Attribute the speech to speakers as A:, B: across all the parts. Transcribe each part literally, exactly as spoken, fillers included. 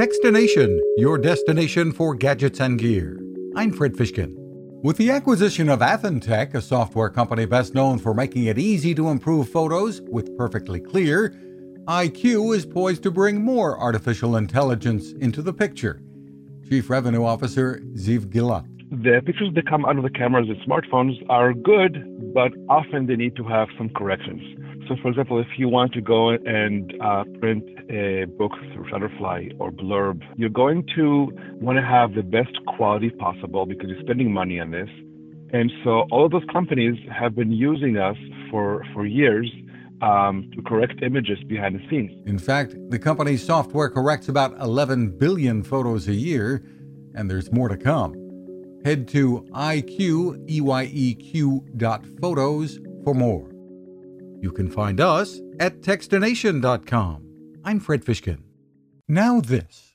A: Techstination, your destination for gadgets and gear. I'm Fred Fishkin. With the acquisition of Athentech, a software company best known for making it easy to improve photos with Perfectly Clear, I Q is poised to bring more artificial intelligence into the picture. Chief Revenue Officer Ziv Gilad.
B: The pictures that come out of the cameras in smartphones are good, but often they need to have some corrections. So, for example, if you want to go and uh, print a book through Shutterfly or Blurb, you're going to want to have the best quality possible because you're spending money on this. And so all of those companies have been using us for, for years um, to correct images behind the scenes.
A: In fact, the company's software corrects about eleven billion photos a year, and there's more to come. Head to I Q, E Y E Q dot photos for more. You can find us at Techstination dot com. I'm Fred Fishkin. Now this.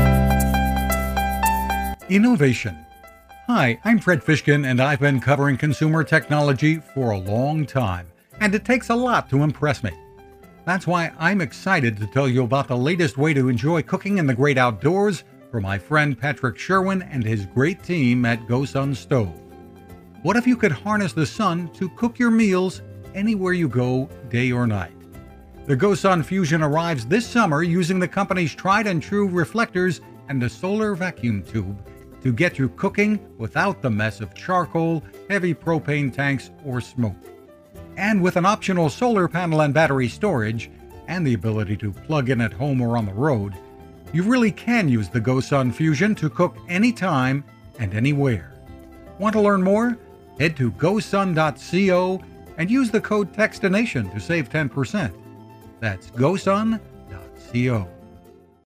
A: Innovation. Hi, I'm Fred Fishkin, and I've been covering consumer technology for a long time, and it takes a lot to impress me. That's why I'm excited to tell you about the latest way to enjoy cooking in the great outdoors from my friend Patrick Sherwin and his great team at GoSun Stove. What if you could harness the sun to cook your meals anywhere you go, day or night? The GoSun Fusion arrives this summer using the company's tried and true reflectors and a solar vacuum tube to get you cooking without the mess of charcoal, heavy propane tanks, or smoke. And with an optional solar panel and battery storage, and the ability to plug in at home or on the road, you really can use the GoSun Fusion to cook anytime and anywhere. Want to learn more? Head to gosun dot co and use the code Techstination to save ten percent. That's gosun dot co.